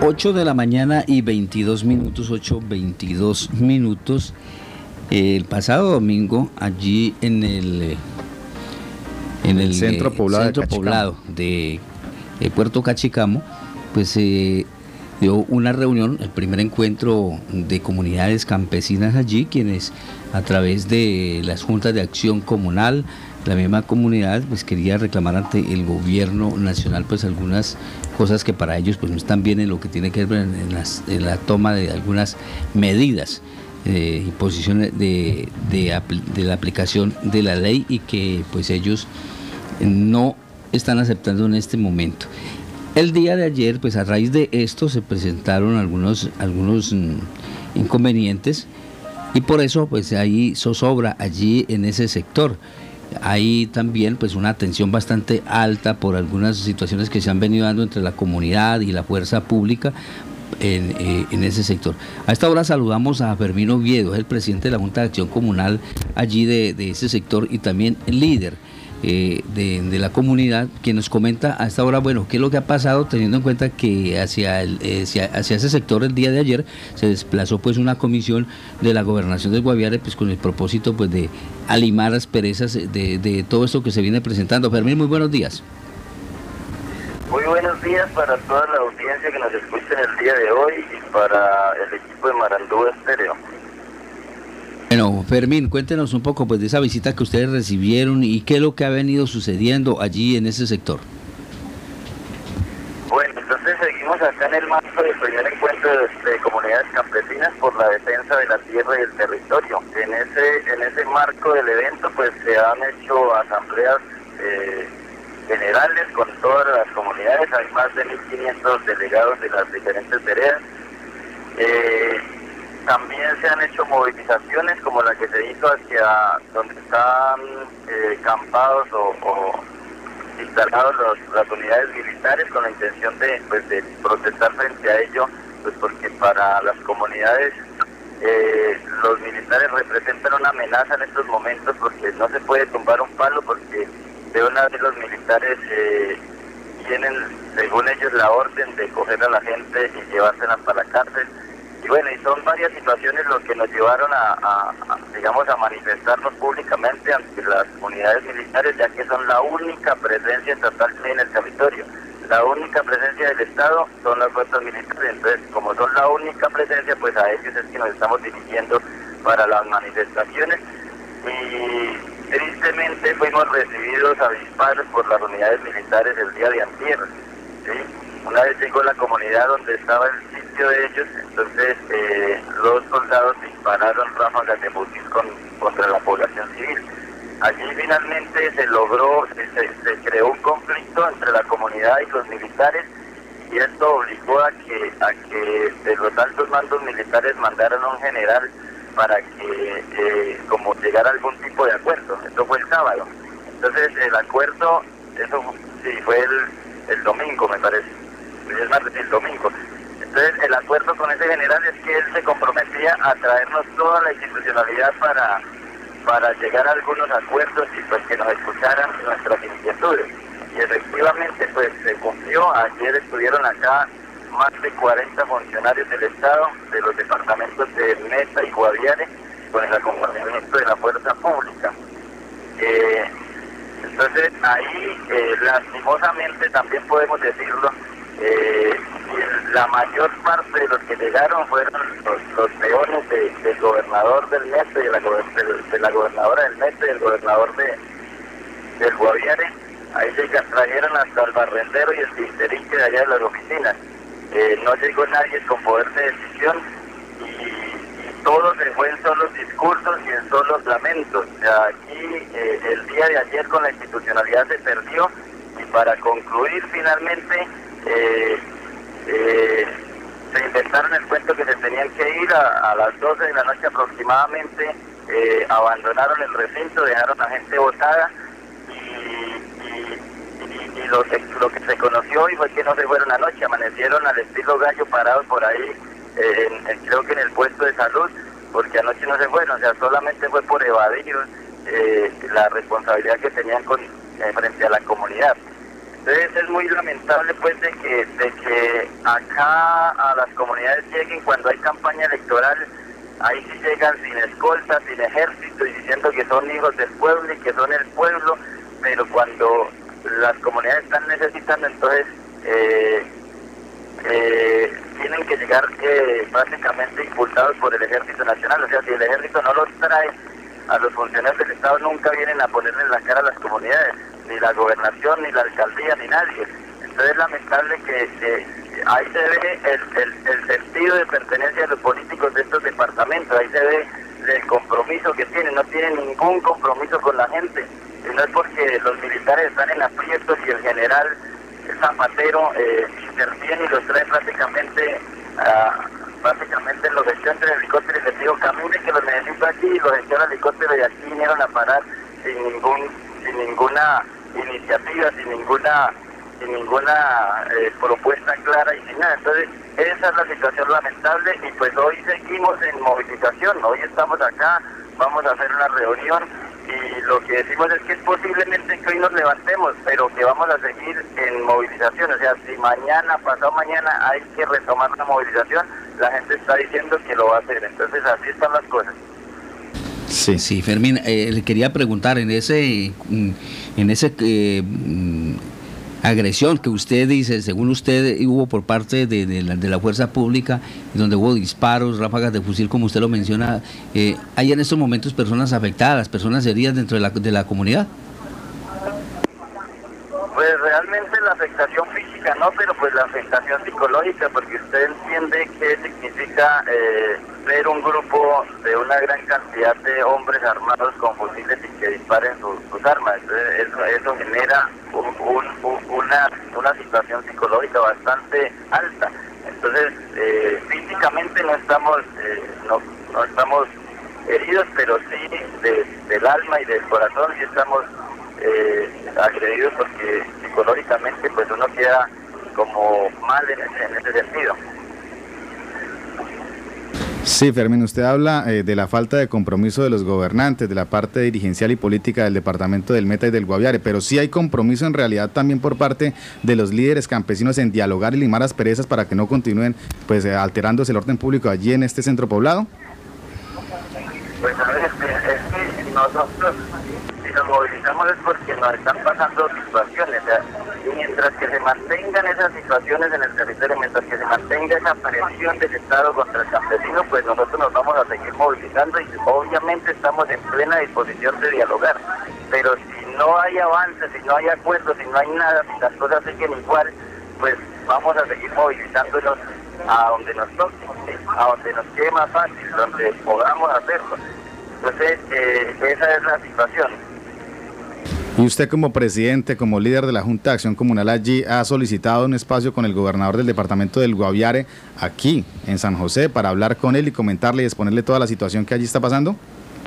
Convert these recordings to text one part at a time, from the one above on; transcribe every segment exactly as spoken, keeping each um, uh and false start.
ocho de la mañana y veintidós minutos, ocho veintidós minutos. El pasado domingo, allí en el, en el, el centro poblado, centro de, poblado de, de Puerto Cachicamo, pues se eh, dio una reunión, el primer encuentro de comunidades campesinas allí, quienes a través de las juntas de acción comunal, la misma comunidad pues quería reclamar ante el gobierno nacional pues algunas cosas que para ellos pues no están bien en lo que tiene que ver en, en, las, en la toma de algunas medidas eh, y posiciones de, de, de la aplicación de la ley, y que pues ellos no están aceptando en este momento. El día de ayer, pues a raíz de esto se presentaron algunos, algunos mm, inconvenientes, y por eso pues hay zozobra allí en ese sector. Hay también pues una tensión bastante alta por algunas situaciones que se han venido dando entre la comunidad y la fuerza pública en, eh, en ese sector. A esta hora saludamos a Fermín Oviedo, es el presidente de la Junta de Acción Comunal allí de, de ese sector, y también el líder Eh, de, de la comunidad, quien nos comenta a esta hora, bueno, qué es lo que ha pasado, teniendo en cuenta que hacia, el, eh, hacia, hacia ese sector el día de ayer se desplazó pues una comisión de la gobernación del Guaviare, pues con el propósito pues de alimar las perezas de, de todo esto que se viene presentando. Fermín, muy buenos días. Muy buenos días para toda la audiencia que nos escucha en el día de hoy y para el equipo de Marandú Estéreo. Bueno, Fermín, cuéntenos un poco pues de esa visita que ustedes recibieron y qué es lo que ha venido sucediendo allí en ese sector. Bueno, entonces seguimos acá en el marco del primer encuentro de, de comunidades campesinas por la defensa de la tierra y el territorio. En ese en ese marco del evento pues se han hecho asambleas eh, generales con todas las comunidades, hay más de mil quinientos delegados de las diferentes veredas. Eh, También se han hecho movilizaciones como la que se hizo hacia donde están eh, campados o, o instalados los, las unidades militares, con la intención de, pues, de protestar frente a ello, pues porque para las comunidades eh, los militares representan una amenaza en estos momentos, porque no se puede tumbar un palo, porque de una vez los militares eh, tienen, según ellos, la orden de coger a la gente y llevársela para la cárcel. Y bueno, y son varias situaciones lo que nos llevaron a, a, a, digamos, a manifestarnos públicamente ante las unidades militares, ya que son la única presencia estatal en el territorio. La única presencia del Estado son las fuerzas militares. Entonces, como son la única presencia, pues a ellos es que nos estamos dirigiendo para las manifestaciones. Y tristemente fuimos recibidos a disparos por las unidades militares el día de antier, ¿sí? Una vez llegó la comunidad donde estaba el sitio de ellos, entonces eh, los soldados dispararon ráfagas de fusil con, contra la población civil. Allí finalmente se logró, se, se creó un conflicto entre la comunidad y los militares, y esto obligó a que, a que de los altos mandos militares mandaran a un general para que eh, como llegara a algún tipo de acuerdo. Esto fue el sábado. Entonces el acuerdo, eso sí fue el, el domingo me parece. Es más, el domingo. Entonces el acuerdo con ese general es que él se comprometía a traernos toda la institucionalidad para, para llegar a algunos acuerdos y pues que nos escucharan nuestras inquietudes. Y efectivamente pues se cumplió. Ayer estuvieron acá más de cuarenta funcionarios del Estado, de los departamentos de Meta y Guaviare, con el acompañamiento de la fuerza pública. Eh, entonces ahí eh, lastimosamente también podemos decirlo, Eh, la mayor parte de los que llegaron fueron los, los peones de, del gobernador del Meta, de la, de, de la gobernadora del Meta y el gobernador de, del Guaviare. Ahí se trajeron hasta el barrendero y el tinterique de allá de las oficinas. Eh, no llegó nadie con poder de decisión, y, y todo se fue en solos discursos y en solos lamentos. O sea, aquí eh, el día de ayer con la institucionalidad se perdió, y para concluir finalmente Eh, eh, se inventaron el cuento que se tenían que ir a, a las doce de la noche aproximadamente, eh, abandonaron el recinto, dejaron a gente botada, y, y, y, y lo, que, lo que se conoció hoy fue que no se fueron anoche, amanecieron al estilo gallo parados por ahí, eh, en, en, creo que en el puesto de salud, porque anoche no se fueron, o sea, solamente fue por evadir eh, la responsabilidad que tenían con, eh, frente a la comunidad. Entonces es muy lamentable pues de que, de que acá a las comunidades lleguen cuando hay campaña electoral, ahí sí llegan sin escolta, sin ejército y diciendo que son hijos del pueblo y que son el pueblo, pero cuando las comunidades están necesitando, entonces eh, eh, tienen que llegar eh, básicamente impulsados por el Ejército Nacional. O sea, si el ejército no los trae, a los funcionarios del Estado nunca vienen a ponerle en la cara a las comunidades, ni la gobernación, ni la alcaldía, ni nadie. Entonces es lamentable que, que ahí se ve el, el, el sentido de pertenencia de los políticos de estos departamentos, ahí se ve el compromiso que tienen, no tienen ningún compromiso con la gente, y no es porque los militares están en aprietos y el general Zapatero eh, interviene y los trae prácticamente uh, básicamente los echó entre el helicóptero y les digo, camine que los necesito aquí, y los echó al helicóptero y aquí vinieron a parar sin ningún, sin ninguna iniciativa, sin ninguna sin ninguna eh, propuesta clara y sin nada. Entonces esa es la situación lamentable y pues hoy seguimos en movilización, hoy estamos acá, vamos a hacer una reunión y lo que decimos es que es posiblemente que hoy nos levantemos, pero que vamos a seguir en movilización. O sea, si mañana, pasado mañana hay que retomar la movilización, la gente está diciendo que lo va a hacer. Entonces así están las cosas. Sí, sí, Fermín, eh, le quería preguntar en ese, en ese eh, agresión que usted dice, según usted hubo por parte de, de, la, de la fuerza pública, donde hubo disparos, ráfagas de fusil, como usted lo menciona, eh, ¿hay en estos momentos personas afectadas, personas heridas dentro de la, de la comunidad? Pues realmente la afectación física no, pero pues la afectación psicológica, porque usted entiende qué significa eh, ver un grupo de una gran cantidad de hombres armados con fusiles y que disparen sus, sus armas. Entonces, eso, eso genera un, un, un, una, una situación psicológica bastante alta. Entonces, eh, físicamente no estamos, eh, no, no estamos heridos, pero sí de, del alma y del corazón sí estamos Eh, agredidos porque psicológicamente pues uno queda como mal en ese, en ese sentido. Sí, Fermín, usted habla eh, de la falta de compromiso de los gobernantes, de la parte dirigencial y política del departamento del Meta y del Guaviare, pero sí hay compromiso en realidad también por parte de los líderes campesinos en dialogar y limar asperezas para que no continúen pues eh, alterándose el orden público allí en este centro poblado. Pues a ver, es que, es que nosotros nos movilizamos es porque nos están pasando situaciones, o sea, y mientras que se mantengan esas situaciones en el territorio, mientras que se mantenga esa presión del Estado contra el campesino, pues nosotros nos vamos a seguir movilizando y obviamente estamos en plena disposición de dialogar, pero si no hay avance, si no hay acuerdos, si no hay nada, si las cosas siguen igual, pues vamos a seguir movilizándonos a donde nos toque, ¿sí? A donde nos quede más fácil, donde podamos hacerlo. Entonces, eh, esa es la situación. Y usted como presidente, como líder de la Junta de Acción Comunal allí, ha solicitado un espacio con el gobernador del departamento del Guaviare aquí en San José para hablar con él y comentarle y exponerle toda la situación que allí está pasando.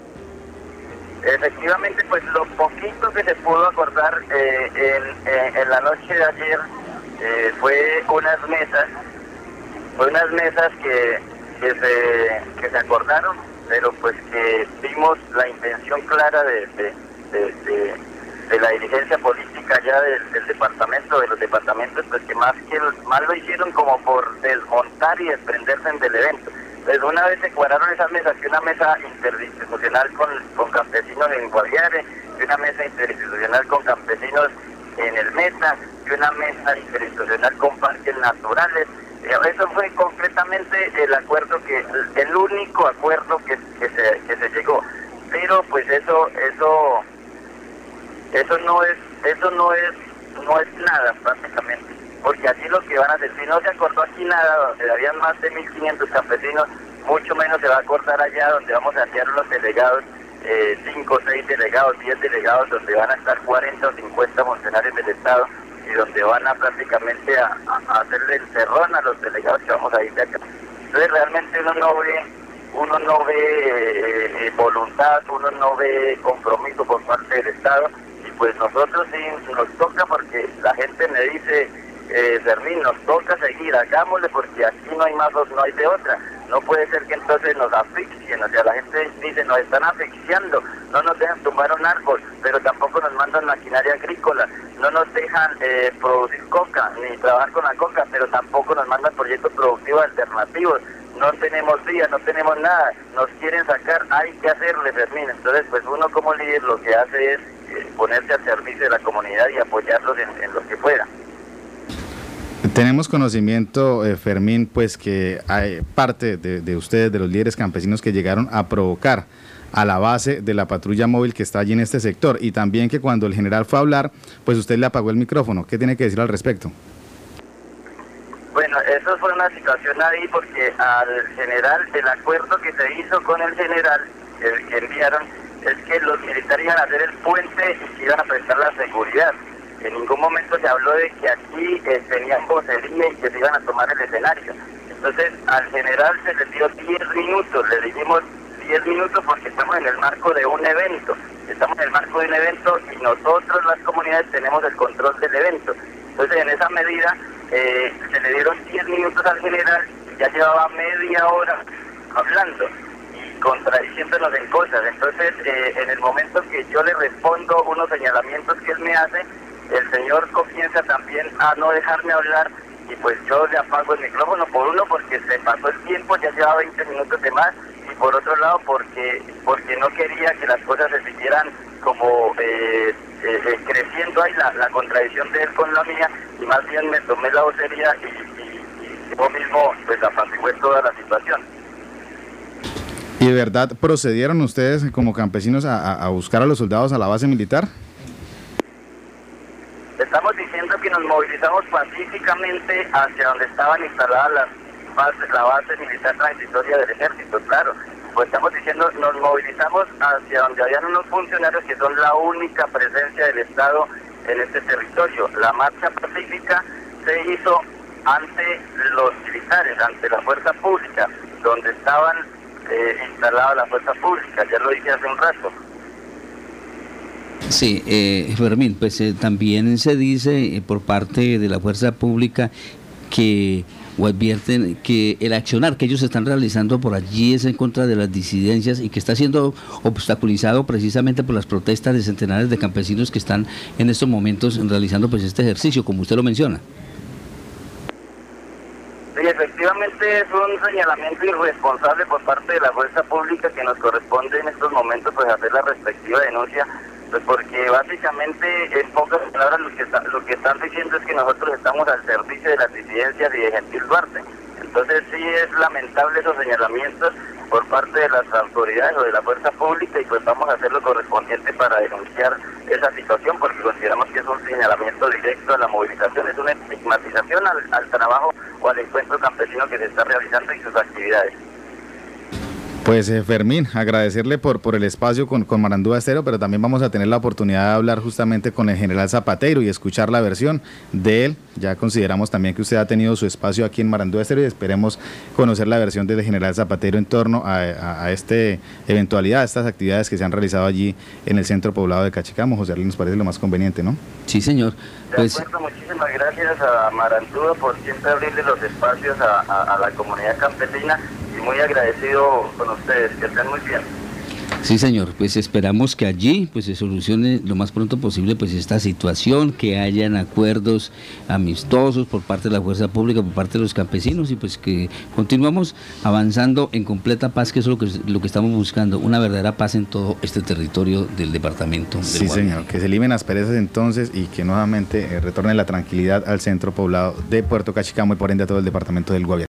Efectivamente, pues lo poquito que se pudo acordar eh, en, en, en la noche de ayer eh, fue unas mesas, fue unas mesas que, que, se, que se acordaron, pero pues que vimos la intención clara de, de, de, de de la dirigencia política ya del, del departamento, de los departamentos, pues que más que más lo hicieron como por desmontar y desprenderse del evento. Entonces una vez se cuadraron esas mesas, que una mesa interinstitucional con, con campesinos en Guaviare, y una mesa interinstitucional con campesinos en el Meta, y una mesa interinstitucional con parques naturales. Eso fue concretamente el acuerdo que, el único acuerdo que, que se que se llegó. Pero pues eso, eso Eso no es, eso no es, no es nada prácticamente, porque allí lo que van a hacer, si no se acordó aquí nada, donde habían más de mil quinientos campesinos, mucho menos se va a acordar allá donde vamos a enviar los delegados, eh, cinco, seis delegados, diez delegados, donde van a estar cuarenta o cincuenta funcionarios del Estado y donde van a prácticamente a, a hacerle el cerrón a los delegados que vamos a ir de acá. Entonces realmente uno no ve, uno no ve eh, voluntad, uno no ve compromiso por parte del Estado. Pues nosotros sí nos toca porque la gente me dice, eh, Fermín, nos toca seguir, hagámosle porque aquí no hay más, no hay de otra. No puede ser que entonces nos asfixien, o sea, la gente dice, nos están asfixiando, no nos dejan tumbar un árbol, pero tampoco nos mandan maquinaria agrícola, no nos dejan eh, producir coca, ni trabajar con la coca, pero tampoco nos mandan proyectos productivos alternativos, no tenemos vías, no tenemos nada, nos quieren sacar, hay que hacerle, Fermín. Entonces, pues uno como líder lo que hace es eh, ponerse al servicio de la comunidad y apoyarlos en, en lo que pueda. Tenemos conocimiento, eh, Fermín, pues que hay parte de, de ustedes, de los líderes campesinos que llegaron a provocar a la base de la patrulla móvil que está allí en este sector, y también que cuando el general fue a hablar, pues usted le apagó el micrófono. ¿Qué tiene que decir al respecto? Bueno, eso fue una situación ahí porque al general, el acuerdo que se hizo con el general, el que enviaron, es que los militares iban a hacer el puente y que iban a prestar la seguridad. En ningún momento se habló de que aquí eh, tenían vocería y que se iban a tomar el escenario. Entonces al general se le dio diez minutos, le dijimos diez minutos porque estamos en el marco de un evento, estamos en el marco de un evento y nosotros las comunidades tenemos el control del evento. Entonces en esa medida eh, se le dieron diez minutos al general y ya llevaba media hora hablando y contradiciéndonos en cosas. Entonces eh, en el momento que yo le respondo unos señalamientos que él me hace, el señor comienza también a no dejarme hablar y pues yo le apago el micrófono, por uno porque se pasó el tiempo, ya llevaba veinte minutos de más, y por otro lado porque porque no quería que las cosas se siguieran como eh, eh, eh, creciendo ahí la, la contradicción de él con la mía, y más bien me tomé la vocería y, y, y yo mismo pues apacigué toda la situación. ¿Y de verdad procedieron ustedes como campesinos a, a buscar a los soldados a la base militar? Estamos diciendo que nos movilizamos pacíficamente hacia donde estaban instaladas las bases, la base militar transitoria del ejército, claro. Pues estamos diciendo, nos movilizamos hacia donde habían unos funcionarios que son la única presencia del Estado en este territorio. La marcha pacífica se hizo ante los militares, ante la fuerza pública, donde estaban eh, instalada la fuerza pública, ya lo dije hace un rato. Sí, eh, Fermín, pues eh, también se dice eh, por parte de la fuerza pública que o advierten que el accionar que ellos están realizando por allí es en contra de las disidencias y que está siendo obstaculizado precisamente por las protestas de centenares de campesinos que están en estos momentos realizando pues este ejercicio, como usted lo menciona. Sí, efectivamente es un señalamiento irresponsable por parte de la fuerza pública que nos corresponde en estos momentos pues hacer la respectiva denuncia. Pues porque básicamente, en pocas palabras, lo que, está, lo que están diciendo es que nosotros estamos al servicio de las disidencias y de Gentil Duarte. Entonces sí es lamentable esos señalamientos por parte de las autoridades o de la fuerza pública, y pues vamos a hacer lo correspondiente para denunciar esa situación, porque consideramos que es un señalamiento directo a la movilización, es una estigmatización al, al trabajo o al encuentro campesino que se está realizando y sus actividades. Pues eh, Fermín, agradecerle por, por el espacio con, con Marandúa Estéreo, pero también vamos a tener la oportunidad de hablar justamente con el general Zapatero y escuchar la versión de él. Ya consideramos también que usted ha tenido su espacio aquí en Marandúa Estéreo y esperemos conocer la versión del general Zapatero en torno a, a, a esta eventualidad, a estas actividades que se han realizado allí en el centro poblado de Cachicamo. José Arley, nos parece lo más conveniente, ¿no? Sí, señor. Pues, de acuerdo, muchísimas gracias a Marandúa por siempre abrirle los espacios a, a, a la comunidad campesina, y muy agradecido con ustedes, que estén muy bien. Sí, señor, pues esperamos que allí pues se solucione lo más pronto posible pues esta situación, que hayan acuerdos amistosos por parte de la fuerza pública, por parte de los campesinos, y pues que continuamos avanzando en completa paz, que es lo que lo que estamos buscando, una verdadera paz en todo este territorio del departamento del Sí, Guaviare. señor, que se eliminen asperezas entonces y que nuevamente eh, retorne la tranquilidad al centro poblado de Puerto Cachicamo y por ende a todo el departamento del Guaviare.